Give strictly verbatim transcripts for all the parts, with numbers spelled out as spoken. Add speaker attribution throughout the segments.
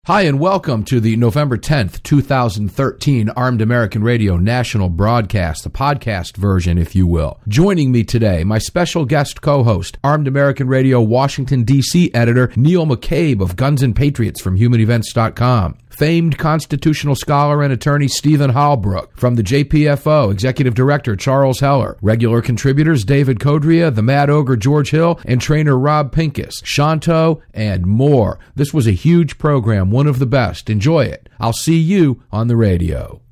Speaker 1: Hi, and welcome to the November tenth, two thousand thirteen Armed American Radio National Broadcast, the podcast version, if you will. Joining me today, my special guest co-host, Armed American Radio Washington, D C editor Neil McCabe of Guns and Patriots from Human Events dot com. Famed constitutional scholar and attorney Stephen Halbrook. From the J P F O, Executive Director Charles Heller. Regular contributors David Codria, the Mad Ogre George Hill, and trainer Rob Pincus, Shanto, and more. This was a huge program, one of the best. Enjoy it. I'll see you on the radio.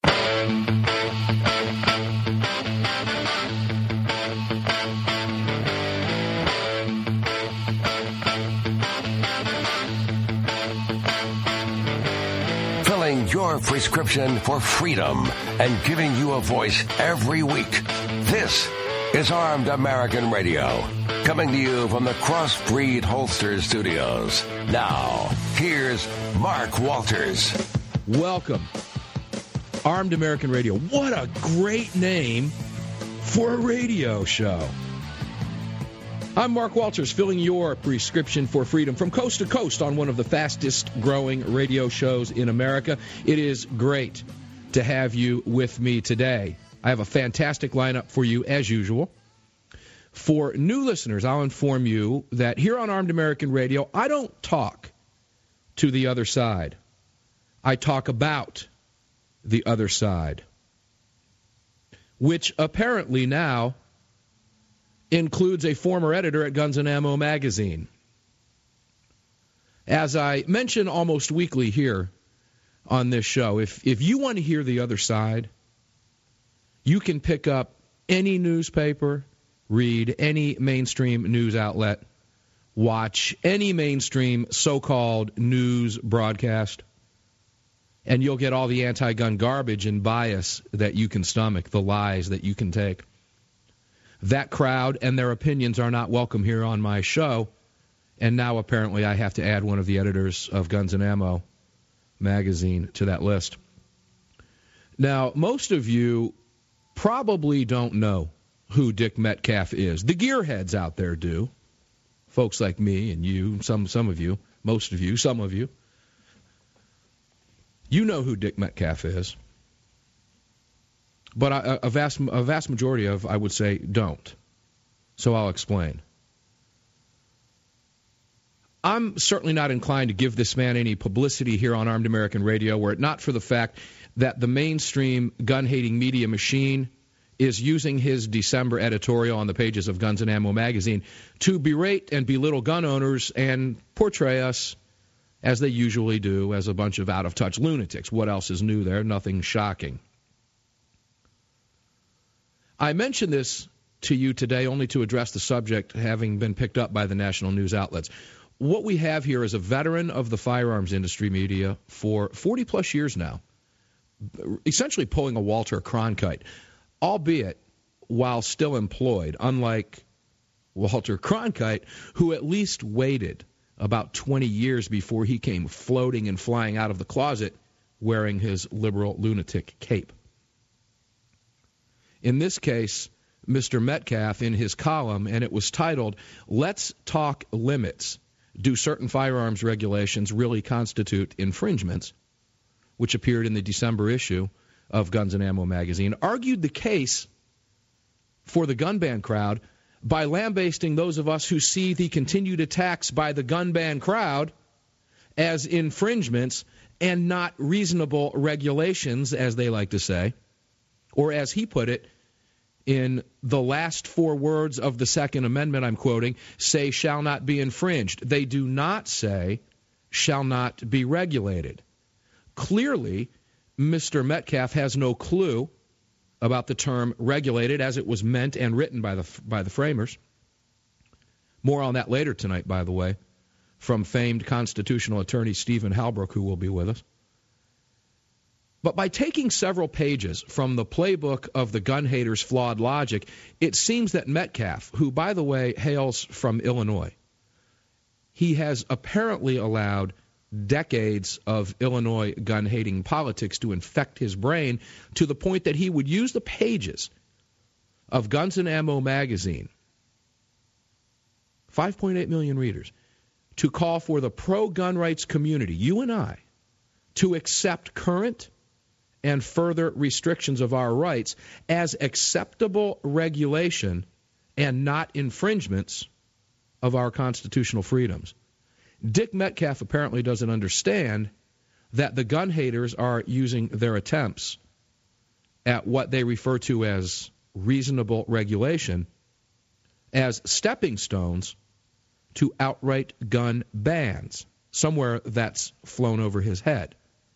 Speaker 2: Your prescription for freedom and giving you a voice every week. This is Armed American Radio, coming to you from the Crossbreed Holster Studios. Now, here's Mark Walters.
Speaker 1: Welcome. Armed American Radio. What a great name for a radio show. I'm Mark Walters, filling your prescription for freedom from coast to coast on one of the fastest growing radio shows in America. It is great to have you with me today. I have a fantastic lineup for you as usual. For new listeners, I'll inform you that here on Armed American Radio, I don't talk to the other side. I talk about the other side, which apparently now includes a former editor at Guns and Ammo magazine. As I mention almost weekly here on this show, if if you want to hear the other side, you can pick up any newspaper, read any mainstream news outlet, watch any mainstream so-called news broadcast, and you'll get all the anti-gun garbage and bias that you can stomach, the lies that you can take. That crowd and their opinions are not welcome here on my show, and now apparently I have to add one of the editors of Guns and Ammo magazine to that list. Now, most of you probably don't know who Dick Metcalf is. The gearheads out there do. Folks like me and you, some some of you, most of you, some of you. You know who Dick Metcalf is. But a, a vast a vast majority of, I would say, don't. So I'll explain. I'm certainly not inclined to give this man any publicity here on Armed American Radio, were it not for the fact that the mainstream gun-hating media machine is using his December editorial on the pages of Guns and Ammo magazine to berate and belittle gun owners and portray us, as they usually do, as a bunch of out-of-touch lunatics. What else is new there? Nothing shocking. I mention this to you today only to address the subject having been picked up by the national news outlets. What we have here is a veteran of the firearms industry media for forty-plus years now, essentially pulling a Walter Cronkite, albeit while still employed, unlike Walter Cronkite, who at least waited about twenty years before he came floating and flying out of the closet wearing his liberal lunatic cape. In this case, Mister Metcalf, in his column, and it was titled, "Let's Talk Limits. Do Certain Firearms Regulations Really Constitute Infringements?" which appeared in the December issue of Guns and Ammo magazine, argued the case for the gun ban crowd by lambasting those of us who see the continued attacks by the gun ban crowd as infringements and not reasonable regulations, as they like to say. Or as he put it, in the last four words of the Second Amendment, I'm quoting, say shall not be infringed. They do not say shall not be regulated. Clearly, Mister Metcalf has no clue about the term regulated as it was meant and written by the by the framers. More on that later tonight, by the way, from famed constitutional attorney Stephen Halbrook, who will be with us. But by taking several pages from the playbook of the gun haters' flawed logic, it seems that Metcalf, who, by the way, hails from Illinois, he has apparently allowed decades of Illinois gun-hating politics to infect his brain to the point that he would use the pages of Guns and Ammo magazine, five point eight million readers, to call for the pro-gun rights community, you and I, to accept current and further restrictions of our rights as acceptable regulation and not infringements of our constitutional freedoms. Dick Metcalf apparently doesn't understand that the gun haters are using their attempts at what they refer to as reasonable regulation as stepping stones to outright gun bans. Somewhere that's flown over his head.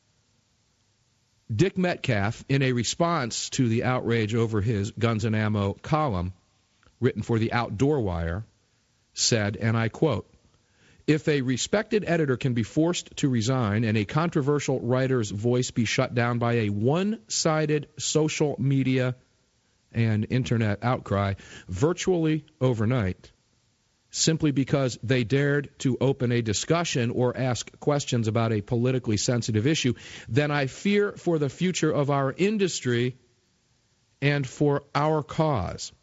Speaker 1: Dick Metcalf, in a response to the outrage over his Guns and Ammo column, written for the Outdoor Wire, said, and I quote, "If a respected editor can be forced to resign and a controversial writer's voice be shut down by a one-sided social media and internet outcry virtually overnight, simply because they dared to open a discussion or ask questions about a politically sensitive issue, then I fear for the future of our industry and for our cause."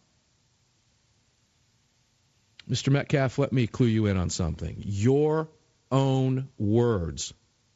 Speaker 1: Mister Metcalf, let me clue you in on something. Your own words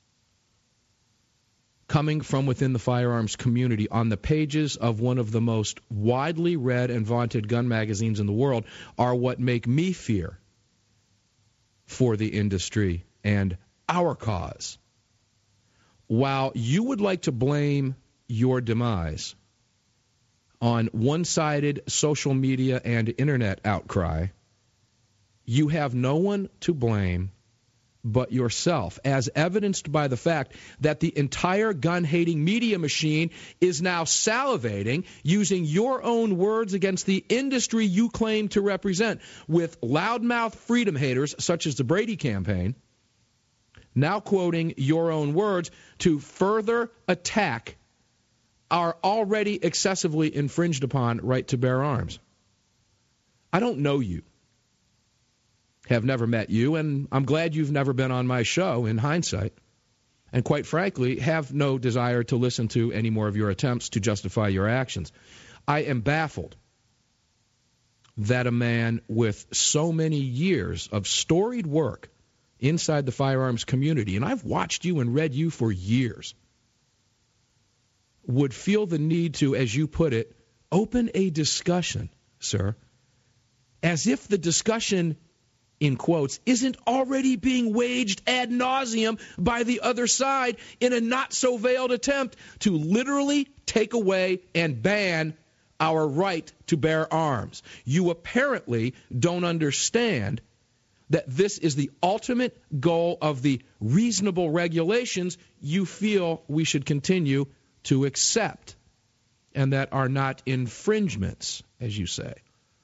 Speaker 1: coming from within the firearms community on the pages of one of the most widely read and vaunted gun magazines in the world are what make me fear for the industry and our cause. While you would like to blame your demise on one-sided social media and internet outcry, you have no one to blame but yourself, as evidenced by the fact that the entire gun-hating media machine is now salivating, using your own words against the industry you claim to represent, with loudmouth freedom haters such as the Brady campaign now quoting your own words to further attack our already excessively infringed upon right to bear arms. I don't know you. Have never met you, and I'm glad you've never been on my show in hindsight, and quite frankly, have no desire to listen to any more of your attempts to justify your actions. I am baffled that a man with so many years of storied work inside the firearms community, and I've watched you and read you for years, would feel the need to, as you put it, open a discussion, sir, as if the discussion, in quotes, isn't already being waged ad nauseum by the other side in a not-so-veiled attempt to literally take away and ban our right to bear arms. You apparently don't understand that this is the ultimate goal of the reasonable regulations you feel we should continue to accept, and that are not infringements, as you say.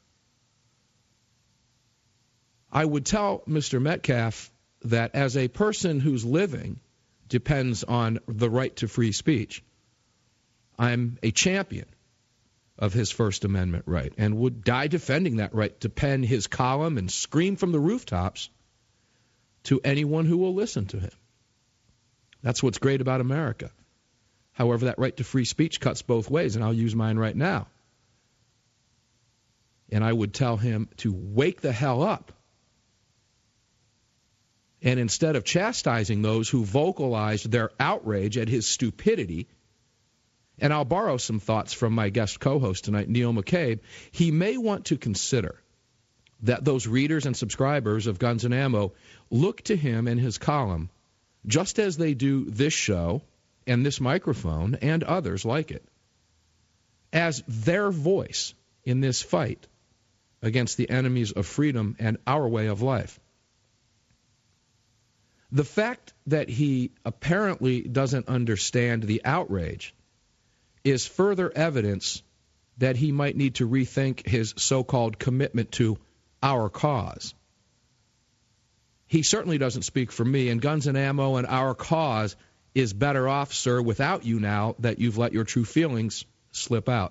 Speaker 1: I would tell Mister Metcalf that as a person whose living depends on the right to free speech, I'm a champion of his First Amendment right and would die defending that right to pen his column and scream from the rooftops to anyone who will listen to him. That's what's great about America. However, that right to free speech cuts both ways, and I'll use mine right now. And I would tell him to wake the hell up. And instead of chastising those who vocalized their outrage at his stupidity, and I'll borrow some thoughts from my guest co-host tonight, Neil McCabe, he may want to consider that those readers and subscribers of Guns and Ammo look to him and his column, just as they do this show and this microphone and others like it, as their voice in this fight against the enemies of freedom and our way of life. The fact that he apparently doesn't understand the outrage is further evidence that he might need to rethink his so-called commitment to our cause. He certainly doesn't speak for me, and Guns and Ammo and our cause is better off, sir, without you now that you've let your true feelings slip out.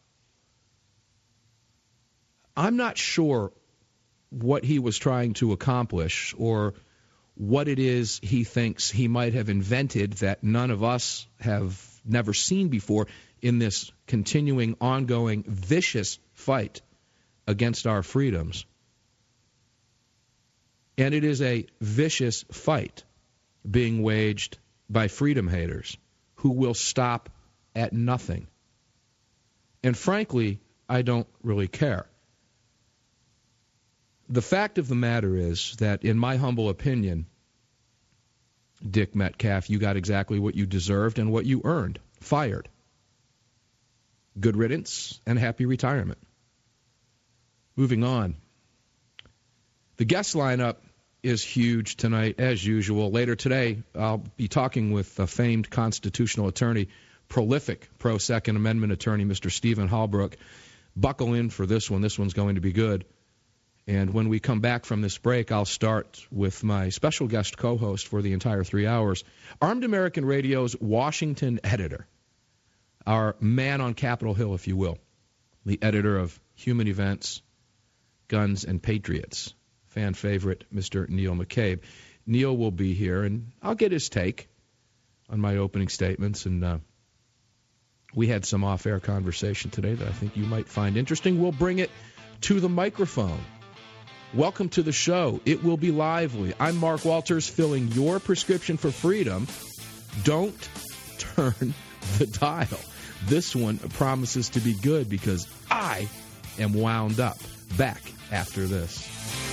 Speaker 1: I'm not sure what he was trying to accomplish or what it is he thinks he might have invented that none of us have never seen before in this continuing, ongoing, vicious fight against our freedoms. And it is a vicious fight being waged by freedom haters who will stop at nothing. And frankly, I don't really care. The fact of the matter is that, in my humble opinion, Dick Metcalf, you got exactly what you deserved and what you earned. Fired. Good riddance and happy retirement. Moving on. The guest lineup is huge tonight, as usual. Later today, I'll be talking with a famed constitutional attorney, prolific pro-Second Amendment attorney, Mister Stephen Halbrook. Buckle in for this one. This one's going to be good. And when we come back from this break, I'll start with my special guest co-host for the entire three hours, Armed American Radio's Washington editor, our man on Capitol Hill, if you will, the editor of Human Events, Guns, and Patriots, fan favorite, Mister Neil McCabe. Neil will be here, and I'll get his take on my opening statements. And uh, we had some off-air conversation today that I think you might find interesting. We'll bring it to the microphone. Welcome to the show. It will be lively. I'm Mark Walters, filling your prescription for freedom. Don't turn the dial. This one promises to be good because I am wound up. Back after this.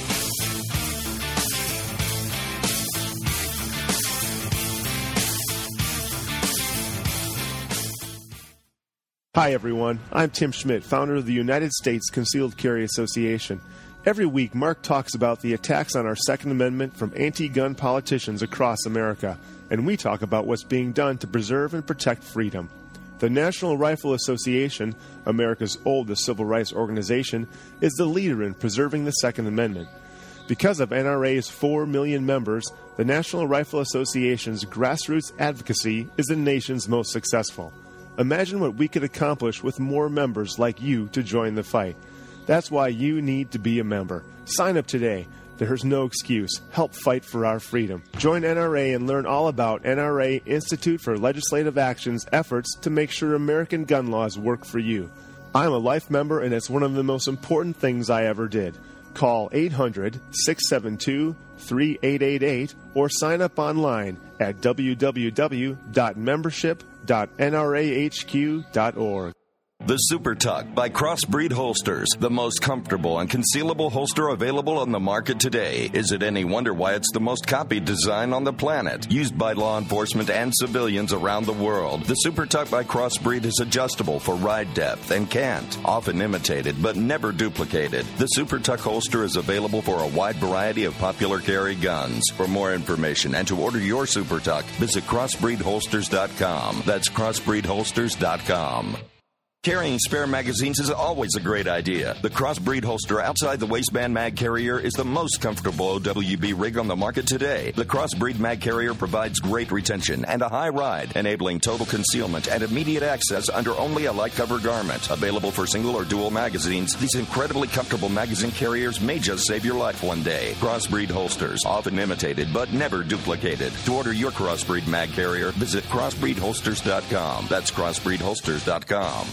Speaker 3: Hi, everyone. I'm Tim Schmidt, founder of the United States Concealed Carry Association. Every week, Mark talks about the attacks on our Second Amendment from anti-gun politicians across America, and we talk about what's being done to preserve and protect freedom. The National Rifle Association, America's oldest civil rights organization, is the leader in preserving the Second Amendment. Because of N R A's four million members, the National Rifle Association's grassroots advocacy is the nation's most successful. Imagine what we could accomplish with more members like you to join the fight. That's why you need to be a member. Sign up today. There's no excuse. Help fight for our freedom. Join N R A and learn all about N R A Institute for Legislative Action's efforts to make sure American gun laws work for you. I'm a life member, and it's one of the most important things I ever did. Call eight hundred, six seven two, three eight eight eight or sign up online at w w w dot membership dot n r a h q dot org.
Speaker 4: The Super Tuck by Crossbreed Holsters, the most comfortable and concealable holster available on the market today. Is it any wonder why it's the most copied design on the planet? Used by law enforcement and civilians around the world, the Super Tuck by Crossbreed is adjustable for ride depth and cant, often imitated but never duplicated. The Super Tuck holster is available for a wide variety of popular carry guns. For more information and to order your Super Tuck, visit crossbreed holsters dot com. That's crossbreed holsters dot com. Carrying spare magazines is always a great idea. The Crossbreed holster outside the waistband mag carrier is the most comfortable O W B rig on the market today. The Crossbreed mag carrier provides great retention and a high ride, enabling total concealment and immediate access under only a light cover garment. Available for single or dual magazines, these incredibly comfortable magazine carriers may just save your life one day. Crossbreed holsters, often imitated but never duplicated. To order your Crossbreed mag carrier, visit crossbreed holsters dot com. That's crossbreed holsters dot com.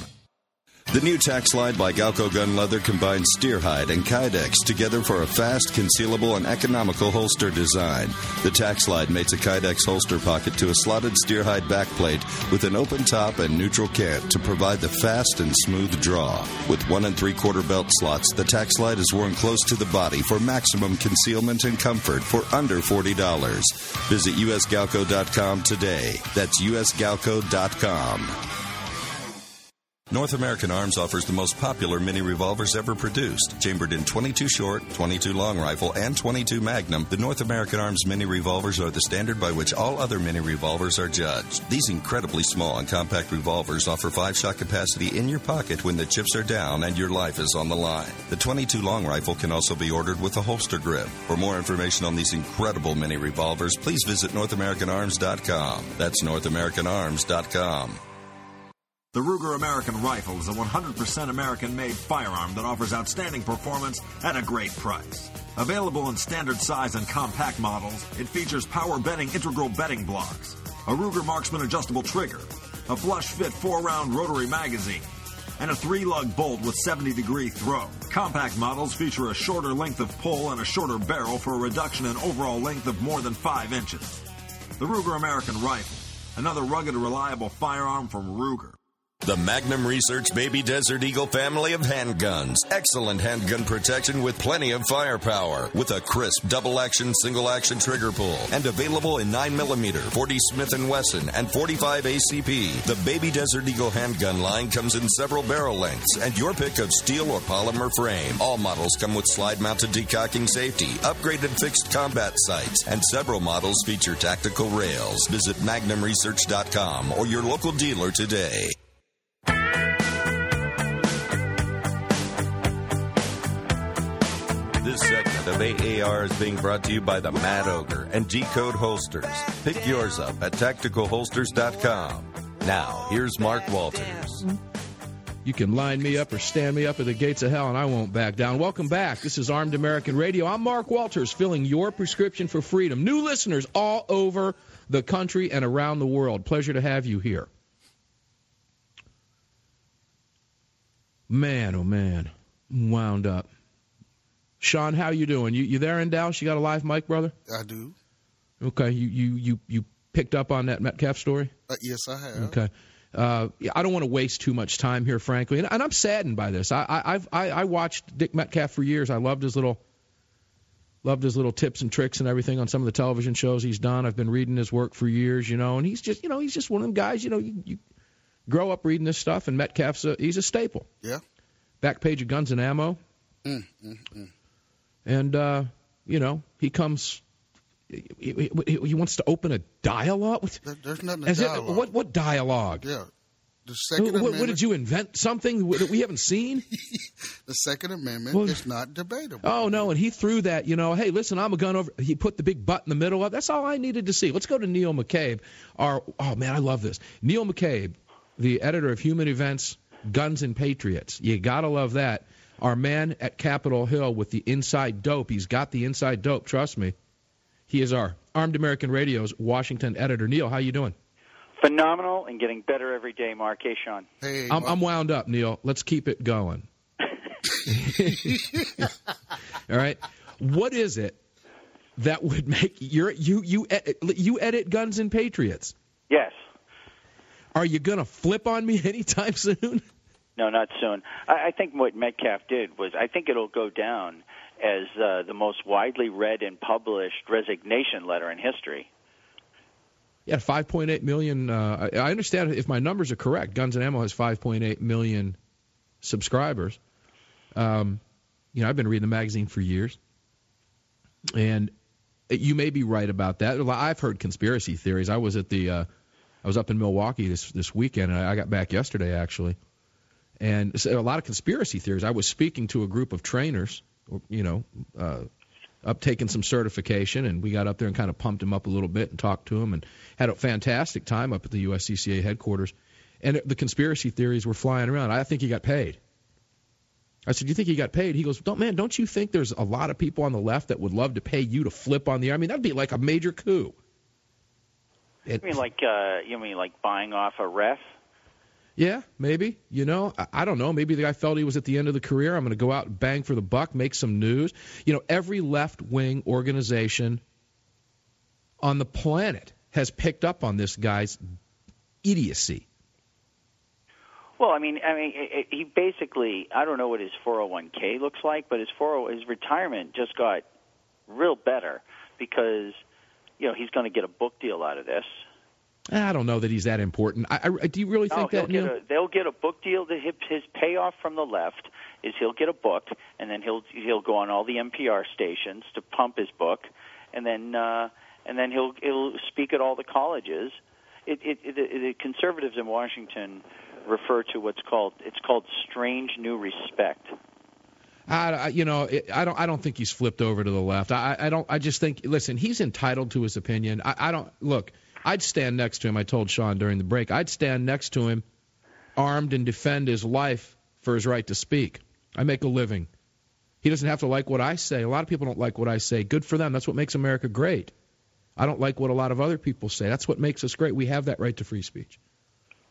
Speaker 5: The new Tac Slide by Galco Gun Leather combines steer hide and Kydex together for a fast, concealable, and economical holster design. The Tac Slide mates a Kydex holster pocket to a slotted steer hide backplate with an open top and neutral cant to provide the fast and smooth draw. With one and three quarter belt slots, the Tac Slide is worn close to the body for maximum concealment and comfort for under forty dollars. Visit u s galco dot com today. That's u s galco dot com. North American Arms offers the most popular mini revolvers ever produced. Chambered in twenty-two short, twenty-two long rifle, and twenty-two magnum, the North American Arms mini revolvers are the standard by which all other mini revolvers are judged. These incredibly small and compact revolvers offer five-shot capacity in your pocket when the chips are down and your life is on the line. The twenty-two long rifle can also be ordered with a holster grip. For more information on these incredible mini revolvers, please visit north american arms dot com. That's north american arms dot com.
Speaker 6: The Ruger American Rifle is a one hundred percent American-made firearm that offers outstanding performance at a great price. Available in standard size and compact models, it features power bedding integral bedding blocks, a Ruger Marksman adjustable trigger, a flush-fit four-round rotary magazine, and a three-lug bolt with seventy degree throw. Compact models feature a shorter length of pull and a shorter barrel for a reduction in overall length of more than five inches. The Ruger American Rifle, another rugged and reliable firearm from Ruger.
Speaker 4: The Magnum Research Baby Desert Eagle family of handguns. Excellent handgun protection with plenty of firepower. With a crisp double-action, single-action trigger pull. And available in nine millimeter, forty Smith and Wesson, and forty-five A C P. The Baby Desert Eagle handgun line comes in several barrel lengths and your pick of steel or polymer frame. All models come with slide-mounted decocking safety, upgraded fixed combat sights, and several models feature tactical rails. Visit magnum research dot com or your local dealer today. This segment of A A R is being brought to you by the Mad Ogre and G-Code Holsters. Pick yours up at tactical holsters dot com. Now, here's Mark Walters.
Speaker 1: You can line me up or stand me up at the gates of hell, and I won't back down. Welcome back. This is Armed American Radio. I'm Mark Walters, filling your prescription for freedom. New listeners all over the country and around the world. Pleasure to have you here. Man, oh, man. Wound up. Sean, how you doing? You you there in Dallas? You got a live mic, brother?
Speaker 7: I do.
Speaker 1: Okay. You you, you, you picked up on that Metcalf story?
Speaker 7: Uh, yes, I have.
Speaker 1: Okay. Uh, yeah, I don't want to waste too much time here, frankly, and, and I'm saddened by this. I, I I've I, I watched Dick Metcalf for years. I loved his little loved his little tips and tricks and everything on some of the television shows he's done. I've been reading his work for years, you know, and he's just you know he's just one of them guys. You know, you, you grow up reading this stuff, and Metcalf's a, he's a staple.
Speaker 7: Yeah. Back
Speaker 1: page of Guns and Ammo.
Speaker 7: Mm, mm, mm.
Speaker 1: And, uh, you know, he comes, he, he, he wants to open a dialogue.
Speaker 7: There, there's nothing to dialogue.
Speaker 1: It, what, what dialogue?
Speaker 7: Yeah. The Second
Speaker 1: what,
Speaker 7: Amendment.
Speaker 1: What, did you invent something that we haven't seen?
Speaker 7: The Second Amendment well, is not debatable.
Speaker 1: Oh, no, and he threw that, you know, hey, listen, I'm a gun over. He put the big butt in the middle of. That's all I needed to see. Let's go to Neil McCabe. Our, oh, man, I love this. Neil McCabe, the editor of Human Events, Guns and Patriots. You got to love that. Our man at Capitol Hill with the inside dope. He's got the inside dope, trust me. He is our Armed American Radio's Washington editor. Neil, how you doing?
Speaker 8: Phenomenal and getting better every day, Mark. Hey, Sean.
Speaker 7: Hey,
Speaker 1: I'm, I'm wound up, Neil. Let's keep it going. All right. What is it that would make your you you you edit Guns and Patriots?
Speaker 8: Yes.
Speaker 1: Are you going to flip on me anytime soon?
Speaker 8: No, not soon. I, I think what Metcalf did was, I think it'll go down as uh, the most widely read and published resignation letter in history.
Speaker 1: Yeah, five point eight million. Uh, I, I understand if my numbers are correct. Guns and Ammo has five point eight million subscribers. Um, you know, I've been reading the magazine for years, and you may be right about that. I've heard conspiracy theories. I was at the, uh, I was up in Milwaukee this this weekend, and I got back yesterday actually. And so a lot of conspiracy theories. I was speaking to a group of trainers, you know, uh, up taking some certification, and we got up there and kind of pumped them up a little bit and talked to them and had a fantastic time up at the U S C C A headquarters. And the conspiracy theories were flying around. I think he got paid. I said, you think he got paid? He goes, don't, man, don't you think there's a lot of people on the left that would love to pay you to flip on the air? I mean, that'd be like a major coup.
Speaker 8: It, you mean like uh, you mean like buying off a ref?
Speaker 1: Yeah, maybe. You know, I, I don't know. Maybe the guy felt he was at the end of the career. I'm going to go out and bang for the buck, make some news. You know, every left-wing organization on the planet has picked up on this guy's idiocy.
Speaker 8: Well, I mean, I mean, he basically, I don't know what his four oh one k looks like, but his four oh his retirement just got real better because, you know, he's going to get a book deal out of this.
Speaker 1: I don't know that he's that important. I, I, do you really think
Speaker 8: no,
Speaker 1: that, Neil?
Speaker 8: A, they'll get a book deal. That his, his payoff from the left is he'll get a book, and then he'll he'll go on all the N P R stations to pump his book, and then uh, and then he'll he'll speak at all the colleges. It, it, it, it, the conservatives in Washington refer to what's called it's called strange new respect.
Speaker 1: I, you know, I don't. I don't think he's flipped over to the left. I, I don't. I just think. Listen, he's entitled to his opinion. I, I don't look. I'd stand next to him. I told Sean during the break. I'd stand next to him, armed, and defend his life for his right to speak. I make a living. He doesn't have to like what I say. A lot of people don't like what I say. Good for them. That's what makes America great. I don't like what a lot of other people say. That's what makes us great. We have that right to free speech.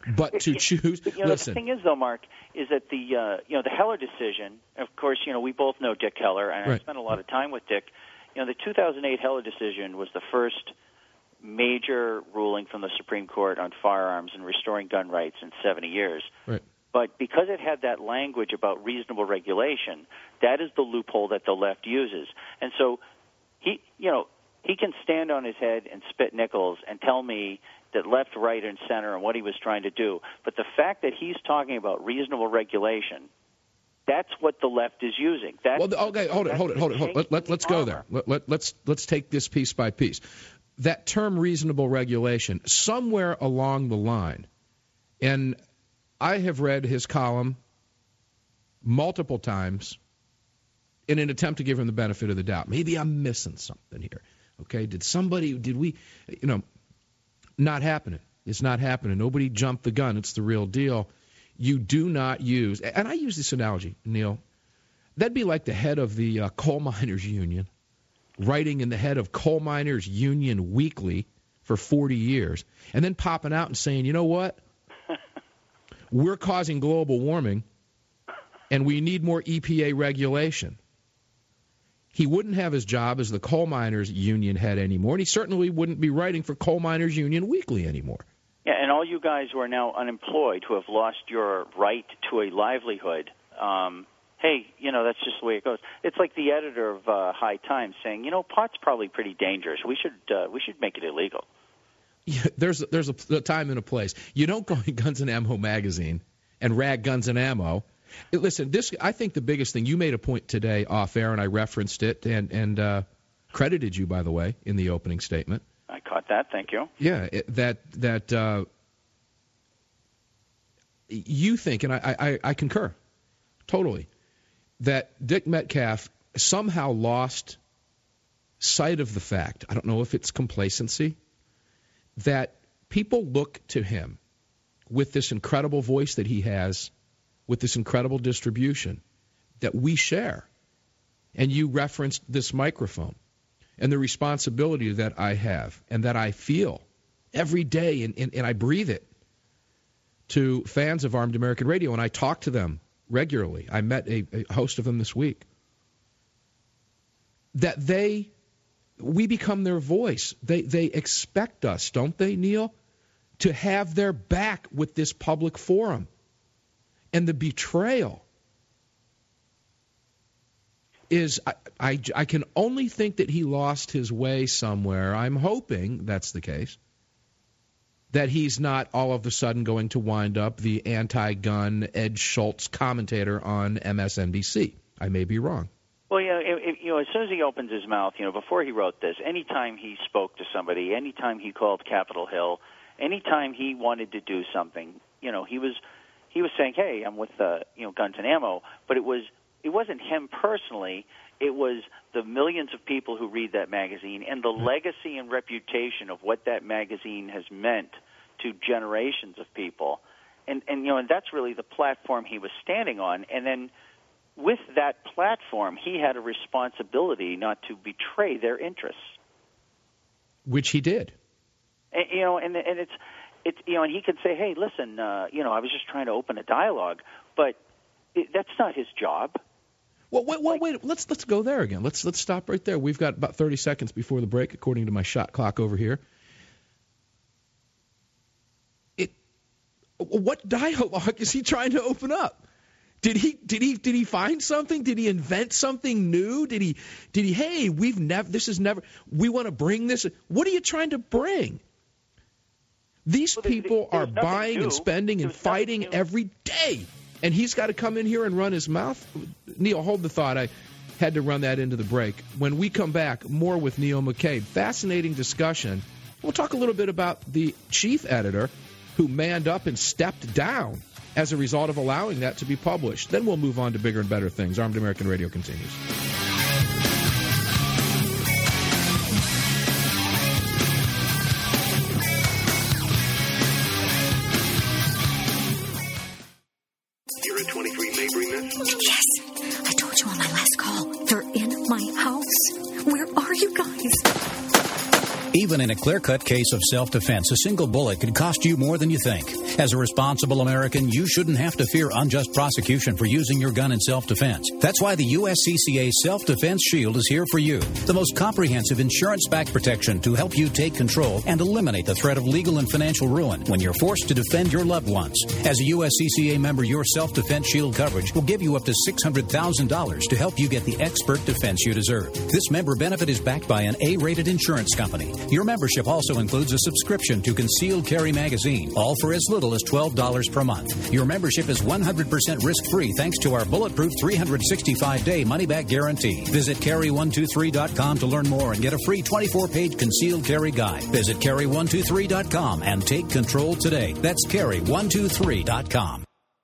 Speaker 1: But to choose,
Speaker 8: but, you know,
Speaker 1: listen.
Speaker 8: The thing is, though, Mark, is that the uh, you know the Heller decision. Of course, you know we both know Dick Heller, and
Speaker 1: right.
Speaker 8: I spent a lot of time with Dick. You know, the two thousand eight Heller decision was the first major ruling from the Supreme Court on firearms and restoring gun rights in seventy years.
Speaker 1: Right.
Speaker 8: But because it had that language about reasonable regulation, that is the loophole that the left uses. And so he, you know, he can stand on his head and spit nickels and tell me that left, right, and center and what he was trying to do. But the fact that he's talking about reasonable regulation, that's what the left is using. That's,
Speaker 1: well, okay, hold it, hold it, hold it, hold it. Let, let, let's go there. Let, let, let's let's take this piece by piece. That term reasonable regulation, somewhere along the line, and I have read his column multiple times in an attempt to give him the benefit of the doubt. Maybe I'm missing something here. Okay, did somebody, did we, you know, not happening. It's not happening. Nobody jumped the gun. It's the real deal. You do not use, and I use this analogy, Neil, that'd be like the head of the uh, Coal Miners Union writing in the head of Coal Miners Union Weekly for forty years, and then popping out and saying, you know what? We're causing global warming, and we need more E P A regulation. He wouldn't have his job as the Coal Miners Union head anymore, and he certainly wouldn't be writing for Coal Miners Union Weekly anymore.
Speaker 8: Yeah, and all you guys who are now unemployed, who have lost your right to a livelihood, um, hey, you know, that's just the way it goes. It's like the editor of uh, High Times saying, you know, pot's probably pretty dangerous. We should uh, we should make it illegal.
Speaker 1: Yeah, there's there's a, a time and a place. You don't go in Guns and Ammo magazine and rag Guns and Ammo. Listen, this I think the biggest thing, you made a point today off air, and I referenced it and and uh, credited you, by the way, in the opening statement.
Speaker 8: I caught that. Thank you.
Speaker 1: Yeah, it, that that uh, you think, and I, I, I concur totally, that Dick Metcalf somehow lost sight of the fact, I don't know if it's complacency, that people look to him with this incredible voice that he has, with this incredible distribution that we share. And you referenced this microphone and the responsibility that I have and that I feel every day, and, and, and I breathe it to fans of Armed American Radio, and I talk to them regularly. I met a, a host of them this week. That they, we become their voice. They, they expect us, don't they, Neil, to have their back with this public forum. And the betrayal is, I, I, I can only think that he lost his way somewhere. I'm hoping that's the case. That he's not all of a sudden going to wind up the anti-gun Ed Schultz commentator on M S N B C. I may be wrong.
Speaker 8: Well, yeah, it, it, you know, as soon as he opens his mouth, you know, before he wrote this, anytime he spoke to somebody, anytime he called Capitol Hill, anytime he wanted to do something, you know, he was he was saying, "Hey, I'm with uh, you know Guns and Ammo," but it was it wasn't him personally. It was the millions of people who read that magazine and the legacy and reputation of what that magazine has meant to generations of people. And, and you know, and that's really the platform he was standing on. And then with that platform, he had a responsibility not to betray their interests.
Speaker 1: Which he did.
Speaker 8: And, you know, and, and it's, it's, you know, and he could say, hey, listen, uh, you know, I was just trying to open a dialogue, but it, that's not his job.
Speaker 1: Well, wait, well, wait. Let's let's go there again. Let's let's stop right there. We've got about thirty seconds before the break, according to my shot clock over here. It. What dialogue is he trying to open up? Did he did he did he find something? Did he invent something new? Did he did he? Hey, we've never. This is never. We want to bring this. What are you trying to bring? These
Speaker 8: well,
Speaker 1: people
Speaker 8: there's,
Speaker 1: are
Speaker 8: there's
Speaker 1: buying
Speaker 8: new.
Speaker 1: and spending and
Speaker 8: There's
Speaker 1: fighting every day. And he's got to come in here and run his mouth? Neil, hold the thought. I had to run that into the break. When we come back, more with Neil McCabe. Fascinating discussion. We'll talk a little bit about the chief editor who manned up and stepped down as a result of allowing that to be published. Then we'll move on to bigger and better things. Armed American Radio continues.
Speaker 9: Yes, I told you on my last call. They're in my house. Where are you guys?
Speaker 10: Even in a clear-cut case of self-defense, a single bullet could cost you more than you think. As a responsible American, you shouldn't have to fear unjust prosecution for using your gun in self-defense. That's why the U S C C A Self-Defense Shield is here for you. The most comprehensive insurance-backed protection to help you take control and eliminate the threat of legal and financial ruin when you're forced to defend your loved ones. As a U S C C A member, your Self-Defense Shield coverage will give you up to six hundred thousand dollars to help you get the expert defense you deserve. This member benefit is backed by an A-rated insurance company. Your membership also includes a subscription to Concealed Carry Magazine, all for as little as twelve dollars per month. Your membership is one hundred percent risk-free thanks to our bulletproof three hundred sixty-five day money-back guarantee. Visit carry one two three dot com to learn more and get a free twenty-four page concealed carry guide. Visit carry one two three dot com and take control today. That's carry one two three dot com.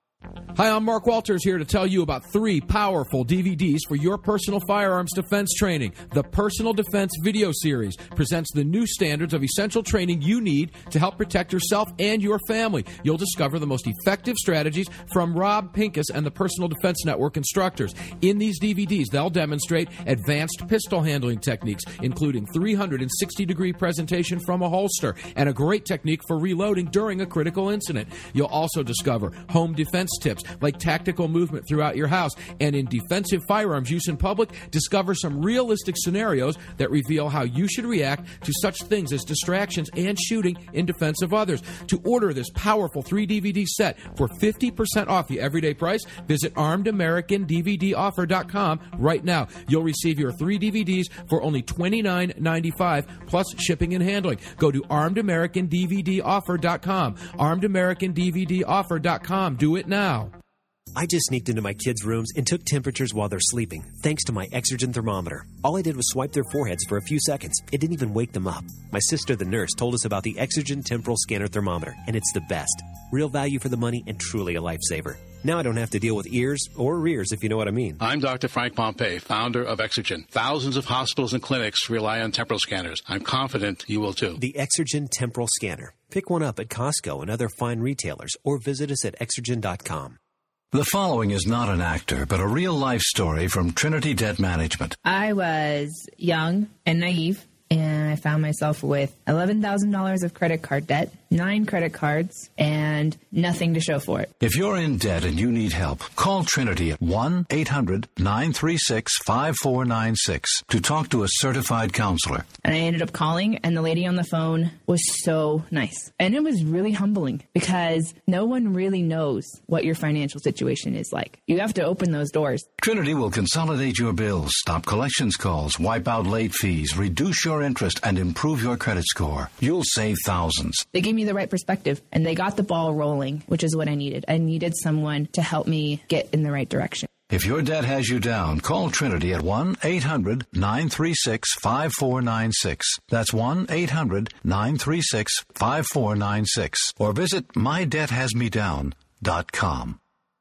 Speaker 1: Hi, I'm Mark Walters here to tell you about three powerful D V Ds for your personal firearms defense training. The Personal Defense Video Series presents the new standards of essential training you need to help protect yourself and your family. You'll discover the most effective strategies from Rob Pincus and the Personal Defense Network instructors. In these D V Ds, they'll demonstrate advanced pistol handling techniques, including three hundred sixty degree presentation from a holster and a great technique for reloading during a critical incident. You'll also discover home defense tips like tactical movement throughout your house, and in defensive firearms use in public, discover some realistic scenarios that reveal how you should react to such things as distractions and shooting in defense of others. To order this powerful three D V D set for fifty percent off the everyday price, visit armed american d v d offer dot com right now. You'll receive your three D V Ds for only twenty-nine ninety-five plus shipping and handling. Go to armed american d v d offer dot com. armed american d v d offer dot com. Do it now.
Speaker 11: I just sneaked into my kids' rooms and took temperatures while they're sleeping, thanks to my Exergen thermometer. All I did was swipe their foreheads for a few seconds. It didn't even wake them up. My sister, the nurse, told us about the Exergen Temporal Scanner Thermometer, and it's the best. Real value for the money and truly a lifesaver. Now I don't have to deal with ears or rears, if you know what I mean.
Speaker 12: I'm Doctor Frank Pompey, founder of Exergen. Thousands of hospitals and clinics rely on temporal scanners. I'm confident you will too.
Speaker 11: The Exergen Temporal Scanner. Pick one up at Costco and other fine retailers, or visit us at exergen dot com.
Speaker 13: The following is not an actor, but a real-life story from Trinity Debt Management.
Speaker 14: I was young and naive, and I found myself with eleven thousand dollars of credit card debt, nine credit cards, and nothing to show for it.
Speaker 13: If you're in debt and you need help, call Trinity at one eight hundred nine three six five four nine six to talk to a certified counselor.
Speaker 14: And I ended up calling, and the lady on the phone was so nice. And it was really humbling because no one really knows what your financial situation is like. You have to open those doors.
Speaker 13: Trinity will consolidate your bills, stop collections calls, wipe out late fees, reduce your interest, and improve your credit score. You'll save thousands.
Speaker 14: They gave me the right perspective, and they got the ball rolling, which is what I needed. I needed someone to help me get in the right direction.
Speaker 13: If your debt has you down, call Trinity at one eight hundred nine three six five four nine six. That's one eight hundred nine three six five four nine six. Or visit my debt has me down dot com.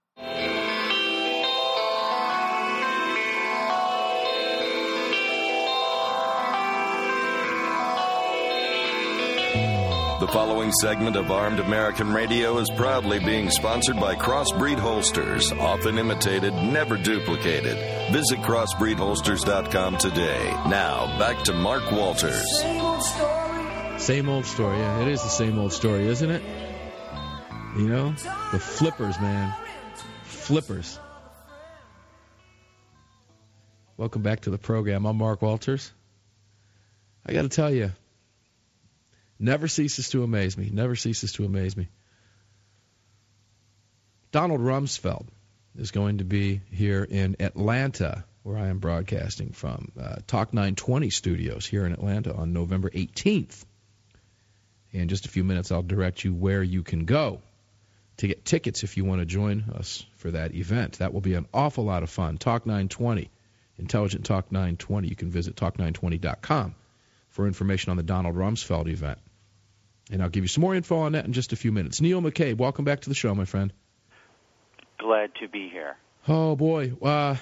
Speaker 4: The following segment of Armed American Radio is proudly being sponsored by Crossbreed Holsters, often imitated, never duplicated. Visit crossbreed holsters dot com today. Now, back to Mark Walters.
Speaker 1: Same old story. Same old story, yeah. It is the same old story, isn't it? You know? The flippers, man. Flippers. Welcome back to the program. I'm Mark Walters. I got to tell you, never ceases to amaze me. Never ceases to amaze me. Donald Rumsfeld is going to be here in Atlanta, where I am broadcasting from. Uh, Talk nine twenty Studios here in Atlanta on November eighteenth. In just a few minutes, I'll direct you where you can go to get tickets if you want to join us for that event. That will be an awful lot of fun. Talk nine twenty, Intelligent Talk nine twenty. You can visit talk nine twenty dot com for information on the Donald Rumsfeld event. And I'll give you some more info on that in just a few minutes. Neil McCabe, welcome back to the show, my friend.
Speaker 8: Glad to be here.
Speaker 1: Oh, boy. Uh,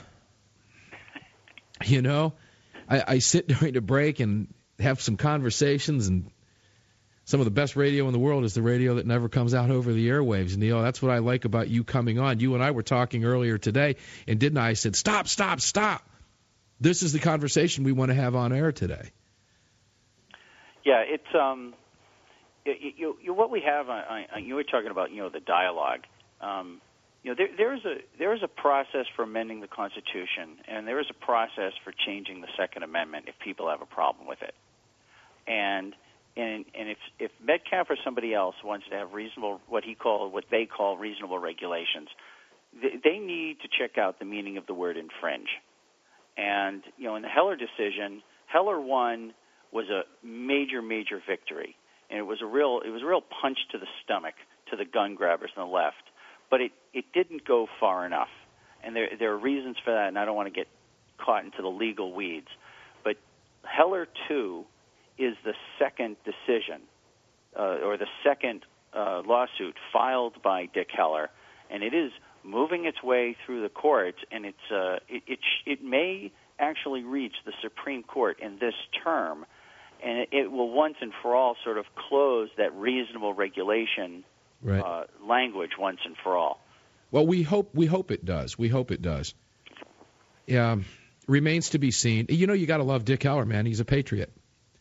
Speaker 1: you know, I, I sit during the break and have some conversations, and some of the best radio in the world is the radio that never comes out over the airwaves. Neil, that's what I like about you coming on. You and I were talking earlier today, and didn't I? I said, stop, stop, stop. This is the conversation we want to have on air today.
Speaker 8: Yeah, it's um, you, you, you, what we have. I, I, you were talking about, you know, the dialogue. Um, you know, there, there is a there is a process for amending the Constitution, and there is a process for changing the Second Amendment if people have a problem with it. And and and if if Metcalf or somebody else wants to have reasonable, what he called, what they call reasonable regulations, they, they need to check out the meaning of the word infringe. And you know, in the Heller decision, Heller won. Was a major, major victory, and it was a real, it was a real punch to the stomach to the gun grabbers on the left. But it, it didn't go far enough, and there there are reasons for that, and I don't want to get caught into the legal weeds. But Heller two is the second decision, uh, or the second uh, lawsuit filed by Dick Heller, and it is moving its way through the courts, and it's uh, it it, it may actually reach the Supreme Court in this term. And it, it will once and for all sort of close that reasonable regulation
Speaker 1: right.
Speaker 8: uh, language once and for all.
Speaker 1: Well, we hope we hope it does. We hope it does. Yeah, remains to be seen. You know, you got to love Dick Heller, man. He's a patriot.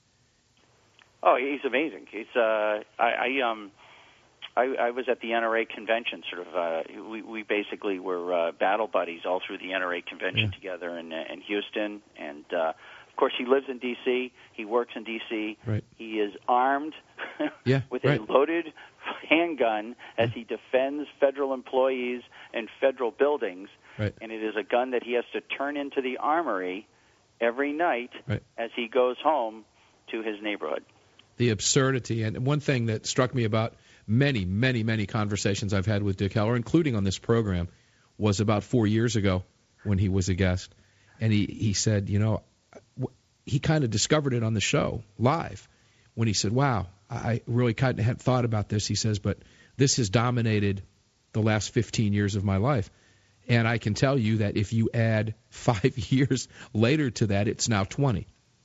Speaker 8: Oh, he's amazing. He's uh, I, I um, I, I was at the N R A convention. Sort of, uh, we we basically were uh, battle buddies all through the N R A convention yeah. together in in Houston, and. Uh, Of course, he lives in D C. He works in D C.
Speaker 1: Right.
Speaker 8: He is armed
Speaker 1: yeah,
Speaker 8: with
Speaker 1: right.
Speaker 8: a loaded handgun as he defends federal employees and federal buildings.
Speaker 1: Right.
Speaker 8: And it is a gun that he has to turn into the armory every night
Speaker 1: right.
Speaker 8: as he goes home to his neighborhood.
Speaker 1: The absurdity. And one thing that struck me about many, many, many conversations I've had with Dick Heller, including on this program, was about four years ago when he was a guest. And he, he said, you know, he kind of discovered it on the show live when he said, wow, I really kind of hadn't thought about this. He says, but this has dominated the last fifteen years of my life. And I can tell you that if you add five years later to that, it's now twenty.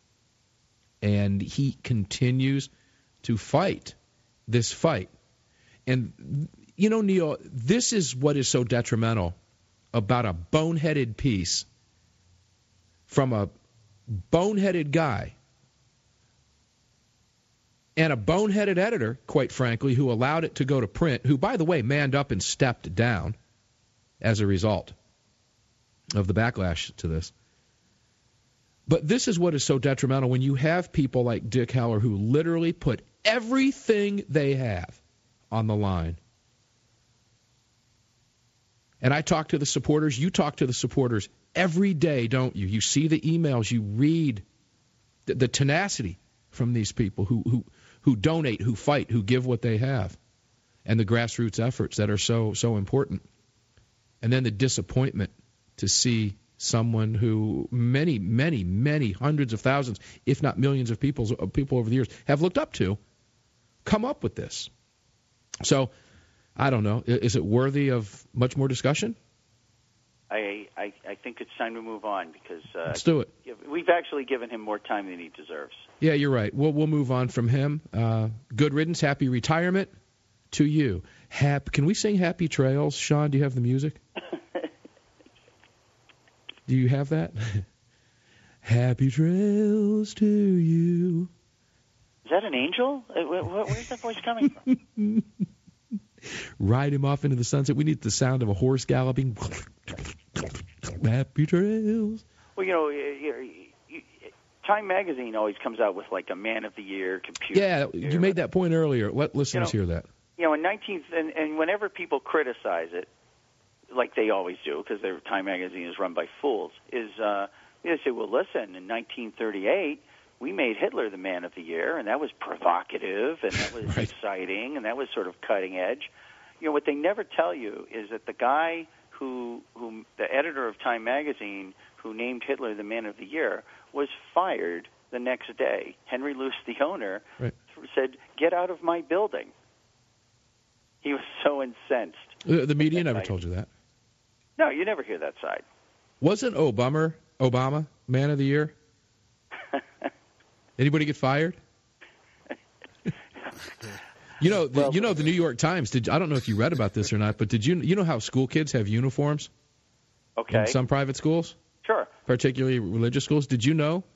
Speaker 1: And he continues to fight this fight. And, you know, Neil, this is what is so detrimental about a boneheaded piece from a boneheaded guy and a boneheaded editor, quite frankly, who allowed it to go to print, who, by the way, manned up and stepped down as a result of the backlash to this. But this is what is so detrimental when you have people like Dick Heller who literally put everything they have on the line. And I talk to the supporters, you talk to the supporters every day, don't you? You see the emails, you read the, the tenacity from these people who, who who donate, who fight, who give what they have, and the grassroots efforts that are so so important. And then the disappointment to see someone who many, many, many hundreds of thousands, if not millions of people, of people over the years have looked up to, come up with this. So, I don't know. Is it worthy of much more discussion?
Speaker 8: I, I, I think it's time to move on because uh,
Speaker 1: let's do it.
Speaker 8: We've actually given him more time than he deserves.
Speaker 1: Yeah, you're right. We'll we'll move on from him. Uh, good riddance, happy retirement to you. Hap, can we sing Happy Trails? Sean, do you have the music? Do you have that? Happy trails to you.
Speaker 8: Is that an angel? Where's that voice coming from?
Speaker 1: Ride him off into the sunset. We need the sound of a horse galloping. Happy trails.
Speaker 8: Well, you know, you, you, Time Magazine always comes out with like a Man of the Year computer.
Speaker 1: Yeah, you made that point earlier. Let listeners
Speaker 8: you know,
Speaker 1: hear that.
Speaker 8: You know, in nineteenth, and, and whenever people criticize it, like they always do, because their Time Magazine is run by fools, is uh, they say, well, listen, in nineteen thirty-eight, we made Hitler the Man of the Year, and that was provocative, and that was right. exciting, and that was sort of cutting edge. You know, what they never tell you is that the guy who, who, the editor of Time Magazine, who named Hitler the Man of the Year, was fired the next day. Henry Luce, the owner,
Speaker 1: right.
Speaker 8: said, "Get out of my building." He was so incensed.
Speaker 1: The, the media never told you that.
Speaker 8: No, you never hear that side.
Speaker 1: Wasn't Obama, Obama Man of the Year? Anybody get fired? You know, the,
Speaker 8: well,
Speaker 1: you know the New York Times. Did I don't know if you read about this or not, but did you you know how school kids have uniforms?
Speaker 8: Okay.
Speaker 1: In some private schools?
Speaker 8: Sure.
Speaker 1: Particularly religious schools. Did you know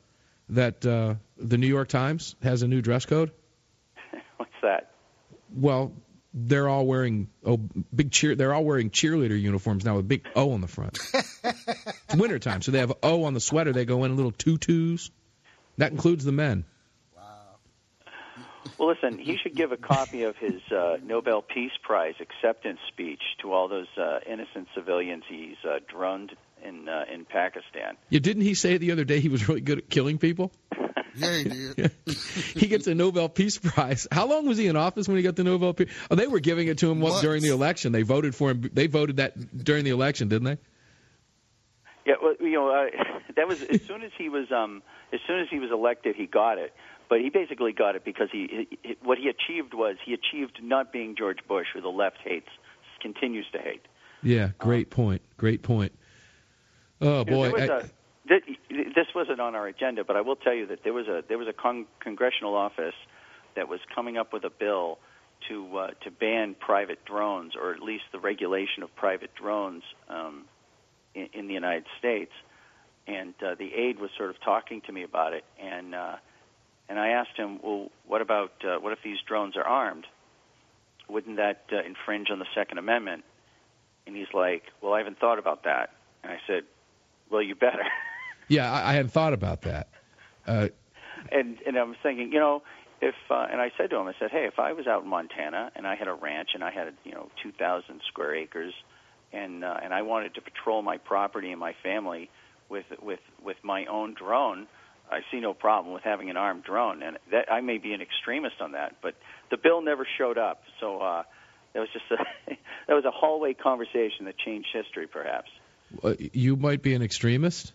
Speaker 1: that uh, the New York Times has a new dress code?
Speaker 8: What's that?
Speaker 1: Well, they're all wearing oh big cheer. They're all wearing cheerleader uniforms now with big O on the front. It's wintertime, so they have O on the sweater. They go in little tutus. That includes the men.
Speaker 8: Well, listen, he should give a copy of his uh, Nobel Peace Prize acceptance speech to all those uh, innocent civilians he's uh, droned in uh, in Pakistan.
Speaker 1: Yeah, didn't he say the other day he was really good at killing people?
Speaker 7: Yeah, he did.
Speaker 1: He gets a Nobel Peace Prize. How long was he in office when he got the Nobel Peace? Oh, they were giving it to him
Speaker 7: Months.
Speaker 1: during the election. They voted for him. They voted that during the election, didn't they?
Speaker 8: Yeah, well, you know, uh, that was as soon as he was um, as soon as he was elected, he got it. But he basically got it because he, he what he achieved was he achieved not being George Bush, who the left hates, continues to hate.
Speaker 1: Yeah, great um, point. Great point. Oh boy,
Speaker 8: you know,
Speaker 1: I,
Speaker 8: a, th- this wasn't on our agenda, but I will tell you that there was a there was a con- congressional office that was coming up with a bill to uh, to ban private drones, or at least the regulation of private drones um, in, in the United States. And uh, the aide was sort of talking to me about it, and. Uh, And I asked him, well, what about, uh, what if these drones are armed? Wouldn't that uh, infringe on the Second Amendment? And he's like, well, I haven't thought about that. And I said, well, you better.
Speaker 1: Yeah, I, I hadn't thought about that. Uh,
Speaker 8: and and I was thinking, you know, if, uh, and I said to him, I said, hey, if I was out in Montana and I had a ranch and I had, you know, two thousand square acres and uh, and I wanted to patrol my property and my family with with with my own drone, I see no problem with having an armed drone, and that I may be an extremist on that, but the bill never showed up. So uh, that was just a that was a hallway conversation that changed history, perhaps.
Speaker 1: Uh, you might be an extremist.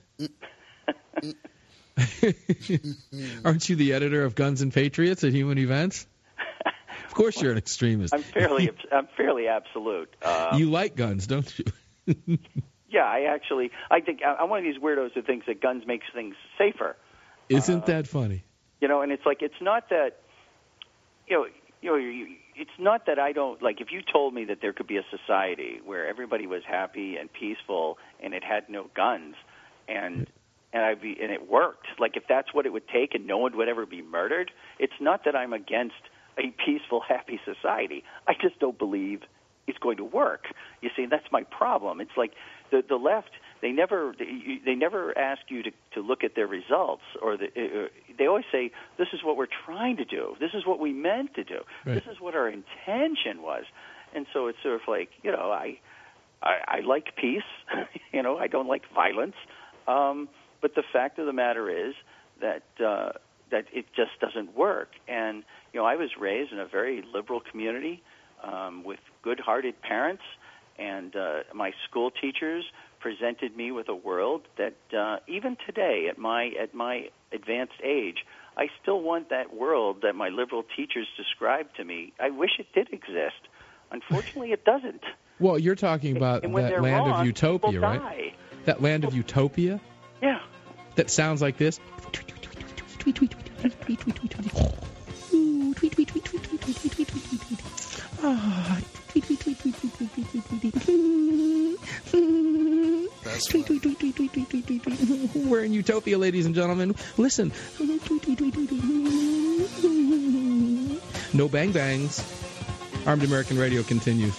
Speaker 1: Aren't you the editor of Guns and Patriots at Human Events? Of course, you're an extremist.
Speaker 8: I'm fairly I'm fairly absolute. Uh,
Speaker 1: you like guns, don't you?
Speaker 8: Yeah, I actually I think I'm one of these weirdos who thinks that guns makes things safer.
Speaker 1: Isn't
Speaker 8: uh,
Speaker 1: that funny?
Speaker 8: You know, and it's like it's not that, you know, you know, you, it's not that I don't like. If you told me that there could be a society where everybody was happy and peaceful and it had no guns, and and I be and it worked, like if that's what it would take and no one would ever be murdered, it's not that I'm against a peaceful, happy society. I just don't believe it's going to work. You see, that's my problem. It's like the the left. They never they, they never ask you to, to look at their results, or the, uh, they always say, this is what we're trying to do. This is what we meant to do. Right. This is what our intention was. And so it's sort of like, you know, I I, I like peace. you know, I don't like violence. Um, but the fact of the matter is that uh, that it just doesn't work. And, you know, I was raised in a very liberal community um, with good-hearted parents, and uh, my school teachers presented me with a world that uh, even today, at my at my advanced age, I still want that world that my liberal teachers described to me. I wish it did exist. Unfortunately, it doesn't.
Speaker 1: Well, you're talking about that land
Speaker 8: wrong,
Speaker 1: of utopia, right?
Speaker 8: Die.
Speaker 1: That land of utopia?
Speaker 8: Yeah.
Speaker 1: That sounds like this. Ah, tweet, tweet, tweet, tweet, tweet, tweet, tweet, tweet, tweet, tweet.
Speaker 7: That's
Speaker 1: tweet, tweet, tweet, tweet, tweet, tweet, tweet, tweet, tweet. We're in utopia, ladies and gentlemen. Listen. Tweet, tweet, tweet, tweet, tweet. No bang bangs. Armed American Radio continues.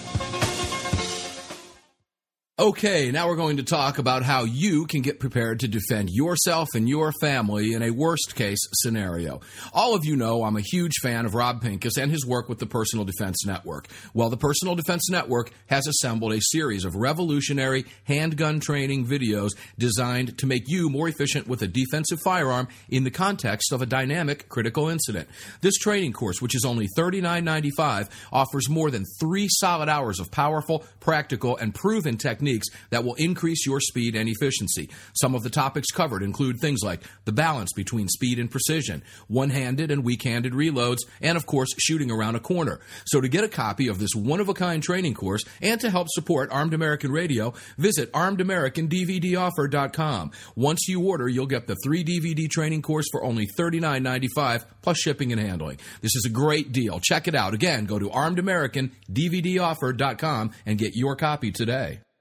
Speaker 1: Okay, now we're going to talk about how you can get prepared to defend yourself and your family in a worst-case scenario. All of you know I'm a huge fan of Rob Pincus and his work with the Personal Defense Network. Well, the Personal Defense Network has assembled a series of revolutionary handgun training videos designed to make you more efficient with a defensive firearm in the context of a dynamic critical incident. This training course, which is only thirty-nine ninety-five, offers more than three solid hours of powerful, practical, and proven techniques that will increase your speed and efficiency. Some of the topics covered include things like the balance between speed and precision, one-handed and weak-handed reloads, and of course, shooting around a corner. So to get a copy of this one-of-a-kind training course and to help support Armed American Radio, visit armed american d v d offer dot com. Once you order, you'll get the three D V D training course for only thirty-nine ninety-five plus shipping and handling. This is a great deal. Check it out. Again, go to armed american d v d offer dot com and get your copy today.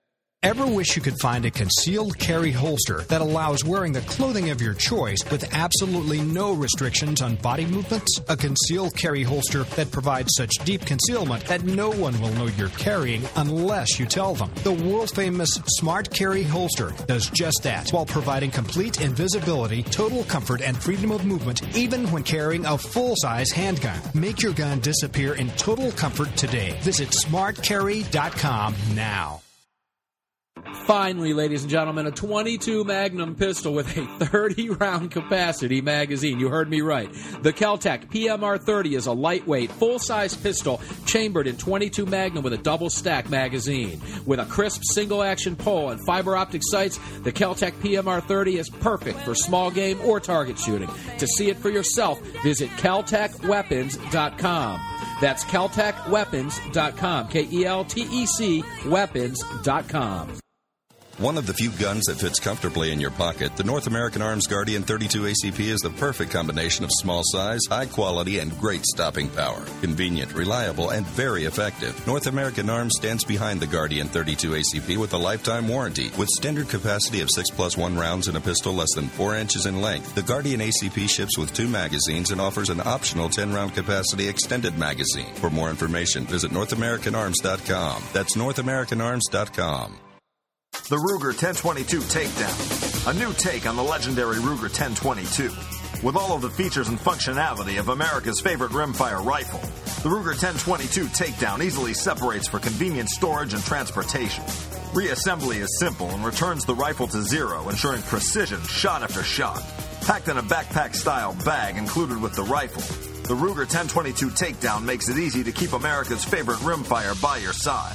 Speaker 15: Ever wish you could find a concealed carry holster that allows wearing the clothing of your choice with absolutely no restrictions on body movements? A concealed carry holster that provides such deep concealment that no one will know you're carrying unless you tell them. The world-famous Smart Carry holster does just that while providing complete invisibility, total comfort, and freedom of movement even when carrying a full-size handgun. Make your gun disappear in total comfort today. Visit smart carry dot com now.
Speaker 16: Finally, ladies and gentlemen, a twenty-two Magnum pistol with a thirty round capacity magazine. You heard me right. The Kel-Tec P M R thirty is a lightweight, full-size pistol chambered in twenty-two Magnum with a double-stack magazine. With a crisp single-action pole and fiber optic sights, the Kel-Tec P M R thirty is perfect for small game or target shooting. To see it for yourself, visit kel tec weapons dot com. That's kel tec weapons dot com. K E L T E C weapons dot com.
Speaker 5: One of the few guns that fits comfortably in your pocket, the North American Arms Guardian thirty-two A C P is the perfect combination of small size, high quality, and great stopping power. Convenient, reliable, and very effective. North American Arms stands behind the Guardian thirty-two A C P with a lifetime warranty. With standard capacity of six plus one rounds in a pistol less than four inches in length, the Guardian A C P ships with two magazines and offers an optional ten round capacity extended magazine. For more information, visit north american arms dot com. That's north american arms dot com.
Speaker 6: The Ruger ten twenty-two Takedown, a new take on the legendary Ruger ten twenty-two. With all of the features and functionality of America's favorite rimfire rifle, the Ruger ten twenty-two Takedown easily separates for convenient storage and transportation. Reassembly is simple and returns the rifle to zero, ensuring precision shot after shot. Packed in a backpack-style bag included with the rifle, the Ruger ten twenty-two Takedown makes it easy to keep America's favorite rimfire by your side.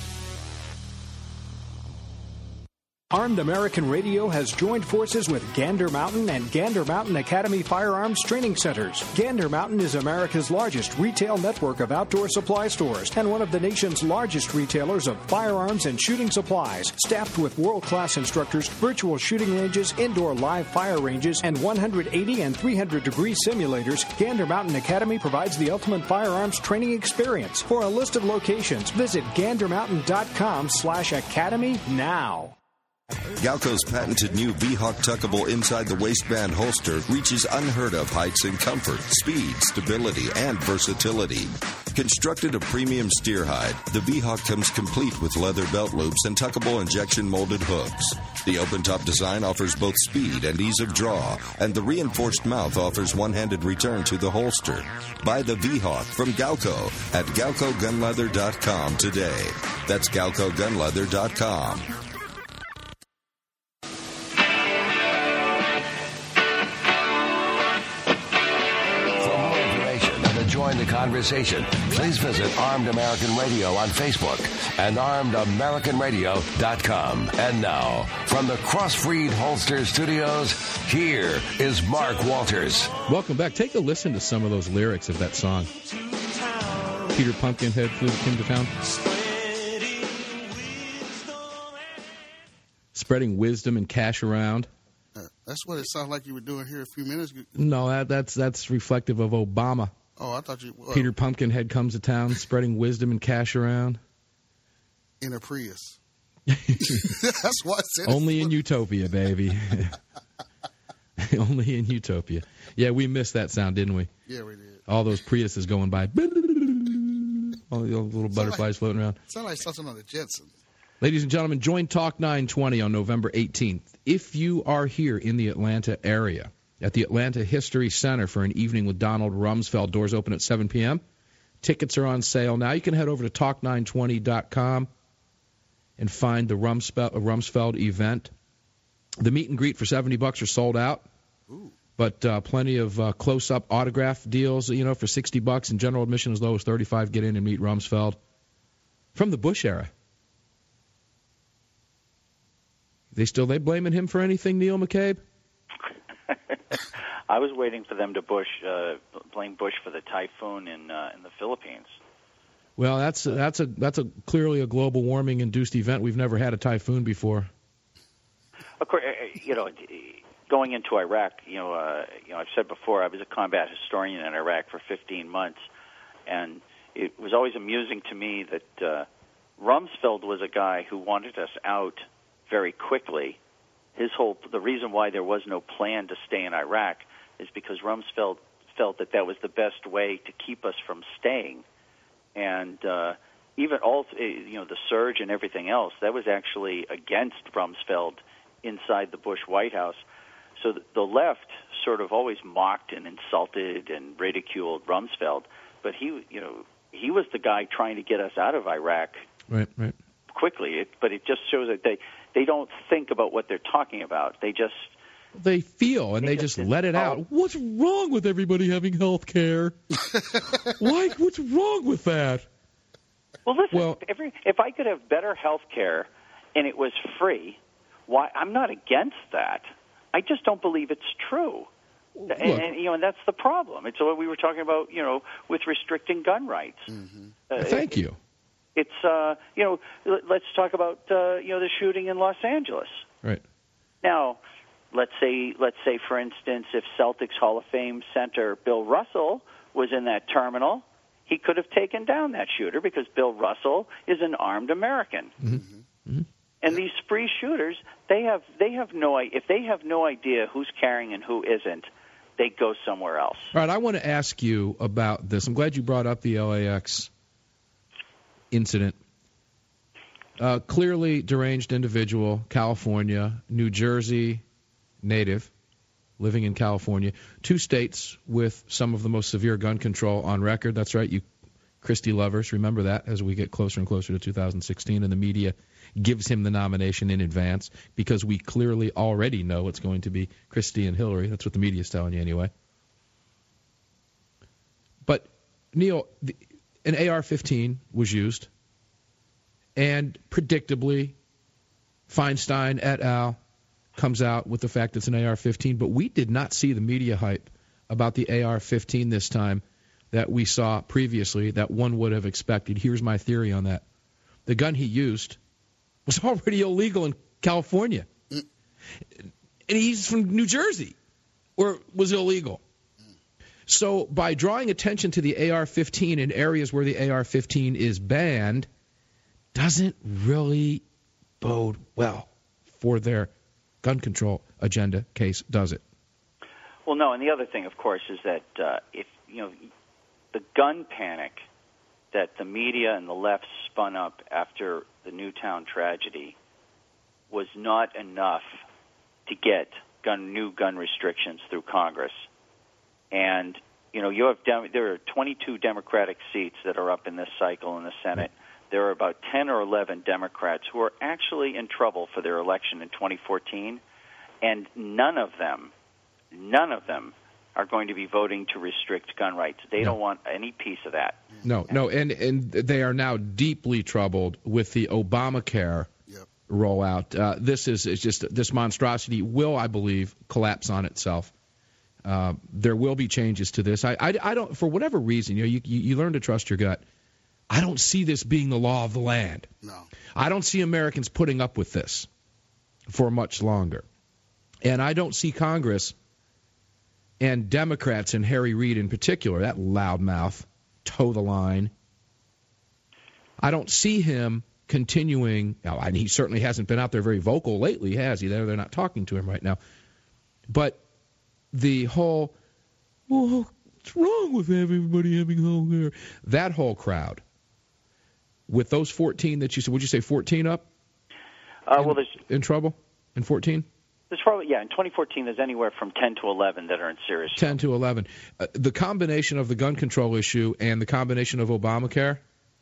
Speaker 15: Armed American Radio has joined forces with Gander Mountain and Gander Mountain Academy Firearms Training Centers. Gander Mountain is America's largest retail network of outdoor supply stores and one of the nation's largest retailers of firearms and shooting supplies. Staffed with world-class instructors, virtual shooting ranges, indoor live fire ranges, and one hundred eighty and three hundred degree simulators, Gander Mountain Academy provides the ultimate firearms training experience. For a list of locations, visit gander mountain dot com slash academy now.
Speaker 5: Galco's patented new V-Hawk tuckable inside the waistband holster reaches unheard of heights in comfort, speed, stability, and versatility. Constructed of premium steer hide, the V-Hawk comes complete with leather belt loops and tuckable injection molded hooks. The open-top design offers both speed and ease of draw, and the reinforced mouth offers one-handed return to the holster. Buy the V-Hawk from Galco at galco gun leather dot com today. That's galco gun leather dot com.
Speaker 2: Join the conversation. Please visit Armed American Radio on Facebook and armed american radio dot com. And now, from the Crossbreed Holster Studios, here is Mark Walters.
Speaker 1: Welcome back. Take a listen to some of those lyrics of that song. Peter Pumpkinhead flew the king to town. Spreading wisdom and cash around.
Speaker 7: Uh, that's what it sounded like you were doing here a few minutes ago.
Speaker 1: No, that, that's that's reflective of Obama.
Speaker 7: Oh, I thought you... Well,
Speaker 1: Peter Pumpkinhead comes to town, spreading wisdom and cash around.
Speaker 7: In a Prius. That's what I said.
Speaker 1: Only in Utopia, baby. Only in Utopia. Yeah, we missed that sound, didn't we?
Speaker 7: Yeah, we did.
Speaker 1: All those Priuses going by. All the little butterflies like, floating around.
Speaker 7: Sound like something on the Jetsons.
Speaker 1: Ladies and gentlemen, join Talk nine twenty on November eighteenth. If you are here in the Atlanta area, at the Atlanta History Center for an evening with Donald Rumsfeld. Doors open at seven p.m. Tickets are on sale now. You can head over to talk nine twenty dot com and find the Rumsfeld, Rumsfeld event. The meet and greet for seventy bucks are sold out,
Speaker 7: Ooh.
Speaker 1: but uh, plenty of uh, close-up autograph deals, you know, for sixty bucks, and general admission as low as thirty-five. Get in and meet Rumsfeld from the Bush era. They still they blaming him for anything, Neil McCabe?
Speaker 8: I was waiting for them to Bush uh, blame Bush for the typhoon in uh, in the Philippines.
Speaker 1: Well, that's that's a that's a clearly a global warming induced event. We've never had a typhoon before.
Speaker 8: Of course, you know, going into Iraq, you know, uh, you know, I've said before, I was a combat historian in Iraq for fifteen months, and it was always amusing to me that uh, Rumsfeld was a guy who wanted us out very quickly. His whole the reason why there was no plan to stay in Iraq is because Rumsfeld felt that that was the best way to keep us from staying, and uh, even all you know the surge and everything else that was actually against Rumsfeld inside the Bush White House. So the left sort of always mocked and insulted and ridiculed Rumsfeld, but he you know he was the guy trying to get us out of Iraq.
Speaker 1: Right, right.
Speaker 8: Quickly, it, but it just shows that they, they don't think about what they're talking about. They just
Speaker 1: they feel and they, they just, just let it
Speaker 8: oh.
Speaker 1: out. What's wrong with everybody having health care? Why? What's wrong with that?
Speaker 8: Well, listen.
Speaker 1: Well,
Speaker 8: every, if I could have better health care and it was free, why? I'm not against that. I just don't believe it's true. And, and you know, and that's the problem. It's what we were talking about. You know, with restricting gun rights.
Speaker 1: Mm-hmm. Uh, Thank
Speaker 8: it,
Speaker 1: you.
Speaker 8: It's, uh, you know, let's talk about, uh, you know, the shooting in Los Angeles.
Speaker 1: Right.
Speaker 8: Now, let's say, let's say, for instance, if Celtics Hall of Fame center Bill Russell was in that terminal, he could have taken down that shooter because Bill Russell is an armed American.
Speaker 1: Mm-hmm. Mm-hmm.
Speaker 8: And these spree shooters, they have, they have no, if they have no idea who's carrying and who isn't, they go somewhere else.
Speaker 1: All right, I want to ask you about this. I'm glad you brought up the L A X incident. Uh, clearly deranged individual, California, New Jersey native, living in California. Two states with some of the most severe gun control on record. That's right, you Christie lovers, remember that as we get closer and closer to two thousand sixteen, and the media gives him the nomination in advance because we clearly already know it's going to be Christie and Hillary. That's what the media is telling you anyway. But, Neil, the, an A R fifteen was used, and predictably, Feinstein et al. Comes out with the fact it's an A R fifteen, but we did not see the media hype about the A R fifteen this time that we saw previously that one would have expected. Here's my theory on that. The gun he used was already illegal in California, and he's from New Jersey, or was illegal. So by drawing attention to the A R fifteen in areas where the A R fifteen is banned doesn't really bode well for their gun control agenda case, does it?
Speaker 8: Well, no, and the other thing, of course, is that uh, if, you know, the gun panic that the media and the left spun up after the Newtown tragedy was not enough to get gun, new gun restrictions through Congress. And, you know, you have dem- there are twenty-two Democratic seats that are up in this cycle in the Senate. There are about ten or eleven Democrats who are actually in trouble for their election in twenty fourteen, and none of them, none of them are going to be voting to restrict gun rights. They no. don't want any piece of that.
Speaker 1: No, no, and, and they are now deeply troubled with the Obamacare yep. rollout. Uh, this is, is just, this monstrosity will, I believe, collapse on itself. Uh, there will be changes to this. I, I, I don't, for whatever reason, you know, you, you, you learn to trust your gut. I don't see this being the law of the land.
Speaker 7: No.
Speaker 1: I don't see Americans putting up with this for much longer. And I don't see Congress and Democrats and Harry Reid in particular, that loudmouth, toe the line. I don't see him continuing, and he certainly hasn't been out there very vocal lately, has he? They're, they're not talking to him right now. But the whole, well, what's wrong with everybody having health care? That whole crowd, with those fourteen that you said, would you say fourteen up?
Speaker 8: Uh,
Speaker 1: in,
Speaker 8: well, there's
Speaker 1: in trouble in fourteen?
Speaker 8: There's probably, yeah, in twenty fourteen, there's anywhere from ten to eleven that are in serious trouble.
Speaker 1: ten to eleven. Uh, the combination of the gun control issue and the combination of Obamacare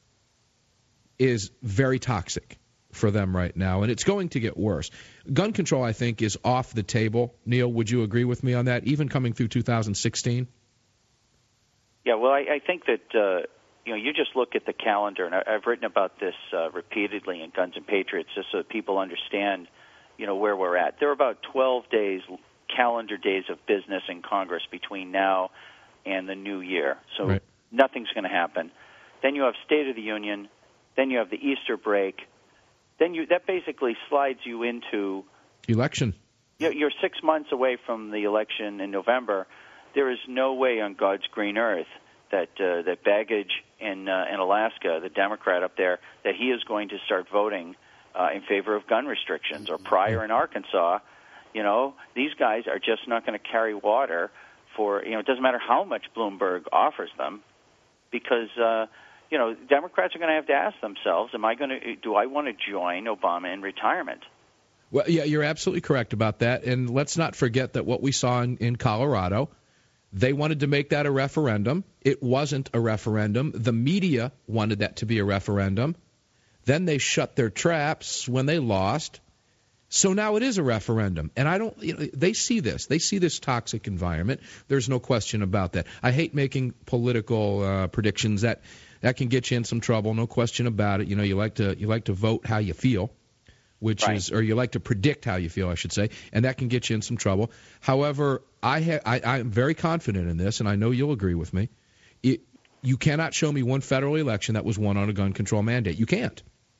Speaker 1: is very toxic for them right now, and it's going to get worse. Gun control, I think, is off the table. Neil, would you agree with me on that, even coming through two thousand sixteen?
Speaker 8: Yeah, well, I, I think that, uh, you know, you just look at the calendar, and I, I've written about this uh, repeatedly in Guns and Patriots just so that people understand, you know, where we're at. There are about twelve days, calendar days of business in Congress between now and the new year. So right. Nothing's going to happen. Then you have State of the Union. Then you have the Easter break. Then you that basically slides you into
Speaker 1: election.
Speaker 8: You're six months away from the election in November. There is no way on God's green earth that uh, that Baggage in uh, in Alaska, the Democrat up there, that he is going to start voting uh, in favor of gun restrictions. Or Pryor in Arkansas, you know, these guys are just not going to carry water for, you know, it doesn't matter how much Bloomberg offers them, because, uh, you know, Democrats are going to have to ask themselves, am I going to, do I want to join Obama in retirement?
Speaker 1: Well, yeah, you're absolutely correct about that. And let's not forget that what we saw in, in Colorado, they wanted to make that a referendum. It wasn't a referendum. The media wanted that to be a referendum. Then they shut their traps when they lost. So now it is a referendum. And I don't, you know, they see this. They see this toxic environment. There's no question about that. I hate making political uh, predictions. That that can get you in some trouble. No question about it. You know, you like to you like to vote how you feel, which right. is, or you like to predict how you feel, I should say, and that can get you in some trouble. However, I ha- I, I'm very confident in this, and I know you'll agree with me. It, you cannot show me one federal election that was won on a gun control mandate. You can't.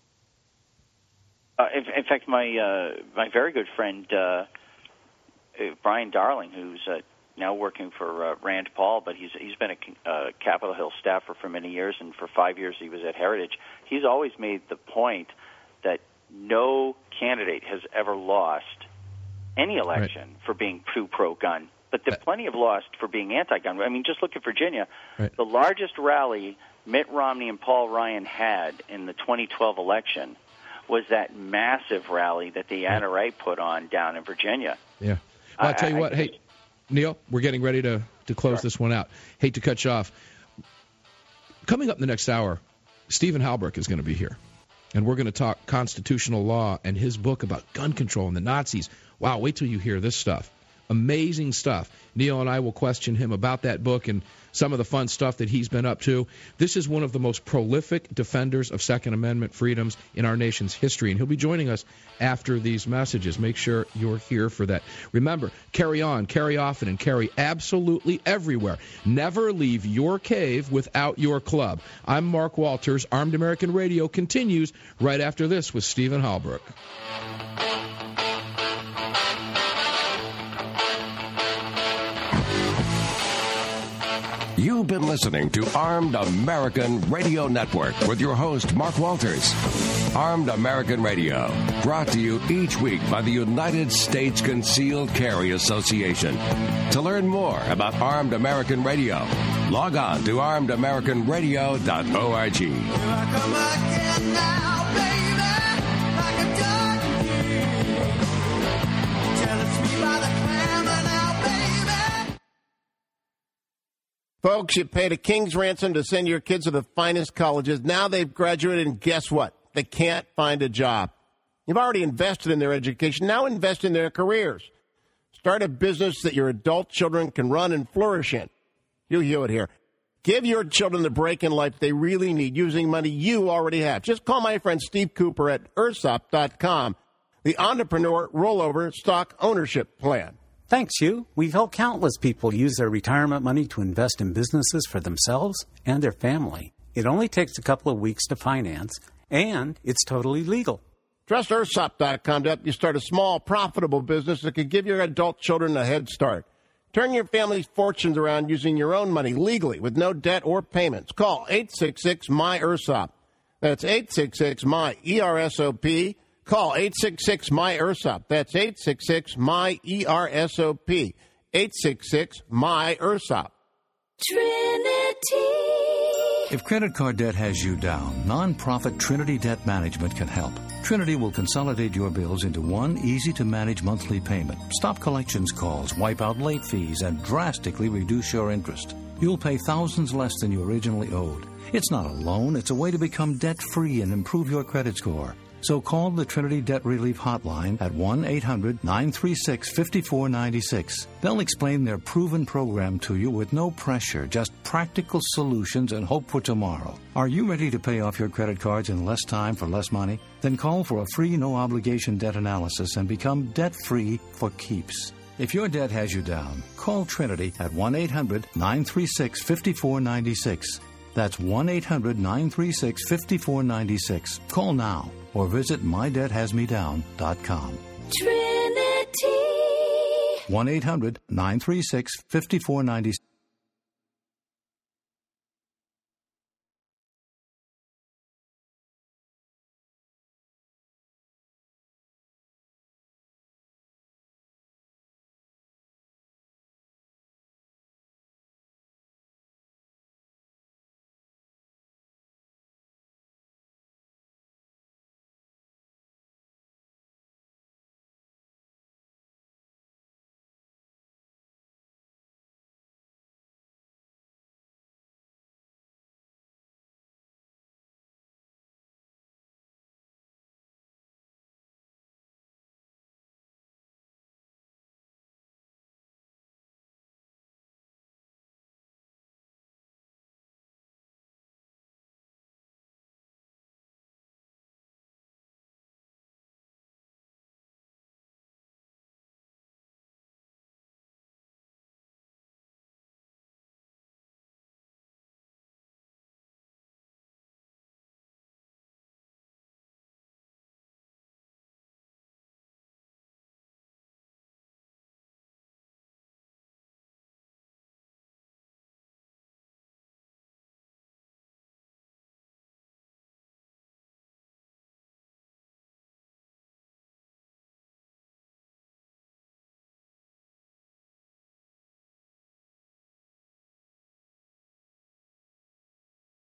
Speaker 8: Uh, in, in fact, my uh, my very good friend uh, Brian Darling, who's uh, now working for uh, Rand Paul, but he's he's been a uh, Capitol Hill staffer for many years, and for five years he was at Heritage. He's always made the point that no candidate has ever lost any election right. for being too pro-gun, but there plenty have lost for being anti-gun. I mean, just look at Virginia. Right. The largest rally Mitt Romney and Paul Ryan had in the twenty twelve election was that massive rally that the N R A put on down in Virginia.
Speaker 1: Yeah. Well, I'll tell you
Speaker 8: I,
Speaker 1: what.
Speaker 8: I,
Speaker 1: hey, Neil, we're getting ready to, to close sure. this one out. Hate to cut you off. Coming up in the next hour, Stephen Halbrook is going to be here. And we're going to talk constitutional law and his book about gun control and the Nazis. Wow, wait till you hear this stuff. Amazing stuff. Neil and I will question him about that book and some of the fun stuff that he's been up to. This is one of the most prolific defenders of Second Amendment freedoms in our nation's history, and he'll be joining us after these messages. Make sure you're here for that. Remember, carry on, carry often, and carry absolutely everywhere. Never leave your cave without your club. I'm Mark Walters. Armed American Radio continues right after this with Stephen Halbrook.
Speaker 2: You've been listening to Armed American Radio Network with your host, Mark Walters. Armed American Radio, brought to you each week by the United States Concealed Carry Association. To learn more about Armed American Radio, log on to armed american radio dot org.
Speaker 17: Folks, you paid a king's ransom to send your kids to the finest colleges. Now they've graduated, and guess what? They can't find a job. You've already invested in their education. Now invest in their careers. Start a business that your adult children can run and flourish in. You'll hear it here. Give your children the break in life they really need using money you already have. Just call my friend Steve Cooper at ursop dot com, the Entrepreneur Rollover Stock Ownership Plan.
Speaker 18: Thanks, Hugh. We've helped countless people use their retirement money to invest in businesses for themselves and their family. It only takes a couple of weeks to finance, and it's totally legal.
Speaker 17: Trust ursop dot com to help you start a small, profitable business that could give your adult children a head start. Turn your family's fortunes around using your own money legally with no debt or payments. Call eight six six, M Y, URSOP. That's eight six six, M Y, E R S O P. Call eight six six, M Y, URSOP. That's eight six six, M Y, E R S O P. eight six six, M Y, URSOP.
Speaker 13: Trinity. If credit card debt has you down, nonprofit Trinity Debt Management can help. Trinity will consolidate your bills into one easy-to-manage monthly payment, stop collections calls, wipe out late fees, and drastically reduce your interest. You'll pay thousands less than you originally owed. It's not a loan, it's a way to become debt-free and improve your credit score. So call the Trinity Debt Relief Hotline at one eight hundred, nine three six, five four nine six. They'll explain their proven program to you with no pressure, just practical solutions and hope for tomorrow. Are you ready to pay off your credit cards in less time for less money? Then call for a free no-obligation debt analysis and become debt-free for keeps. If your debt has you down, call Trinity at one eight hundred, nine three six, five four nine six. That's one eight hundred, nine three six, five four nine six. Call now or visit my debt has me down dot com.
Speaker 9: Trinity.
Speaker 13: one eight hundred, nine three six, five four nine six.